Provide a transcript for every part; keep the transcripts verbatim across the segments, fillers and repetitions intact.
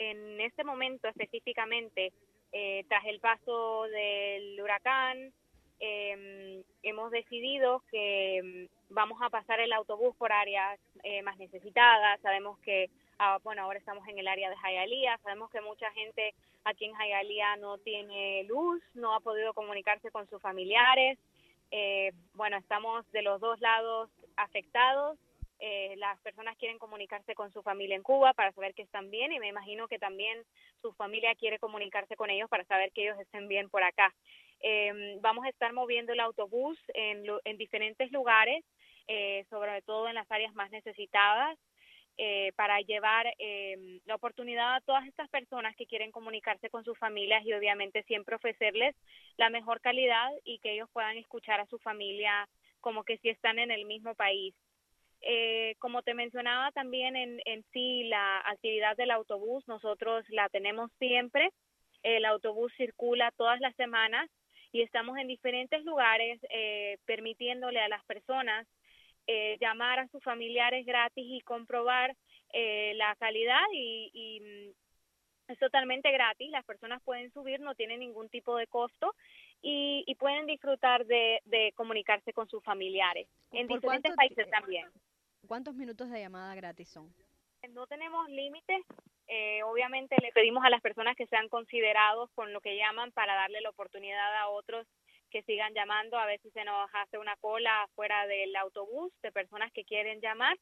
en este momento específicamente, eh, tras el paso del huracán, eh, hemos decidido que mm, vamos a pasar el autobús por áreas eh, más necesitadas. Sabemos que, ah, bueno, ahora estamos en el área de Hialeah, sabemos que mucha gente aquí en Hialeah no tiene luz, no ha podido comunicarse con sus familiares. Eh, bueno, estamos de los dos lados afectados. Eh, las personas quieren comunicarse con su familia en Cuba para saber que están bien, y me imagino que también su familia quiere comunicarse con ellos para saber que ellos estén bien por acá. Eh, vamos a estar moviendo el autobús en, en diferentes lugares, eh, sobre todo en las áreas más necesitadas, eh, para llevar eh, la oportunidad a todas estas personas que quieren comunicarse con sus familias, y obviamente siempre ofrecerles la mejor calidad y que ellos puedan escuchar a su familia como que si están en el mismo país. Eh, como te mencionaba también, en, en sí la actividad del autobús nosotros la tenemos siempre. El autobús circula todas las semanas y estamos en diferentes lugares, eh, permitiéndole a las personas eh, llamar a sus familiares gratis y comprobar eh, la calidad, y, y es totalmente gratis. Las personas pueden subir, no tiene ningún tipo de costo, y, y pueden disfrutar de, de comunicarse con sus familiares en ¿Por diferentes cuánto, ti- países eh, también. cuántos minutos de llamada gratis son? No tenemos límites. Eh, obviamente le pedimos a las personas que sean considerados con lo que llaman, para darle la oportunidad a otros que sigan llamando. A veces se nos hace una cola fuera del autobús de personas que quieren llamar,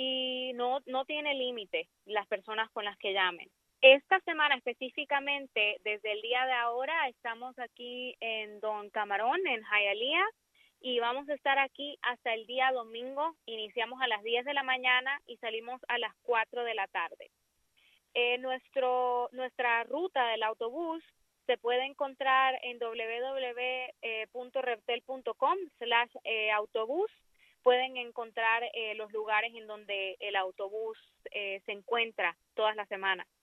y no, no tiene límite las personas con las que llamen. Esta semana específicamente, desde el día de ahora, estamos aquí en Don Camarón, en Hialeah, y vamos a estar aquí hasta el día domingo. Iniciamos a las diez de la mañana y salimos a las cuatro de la tarde. Eh, nuestro, nuestra ruta del autobús se puede encontrar en w w w punto reptel punto com slash autobús. Pueden encontrar eh, los lugares en donde el autobús eh, se encuentra todas las semanas.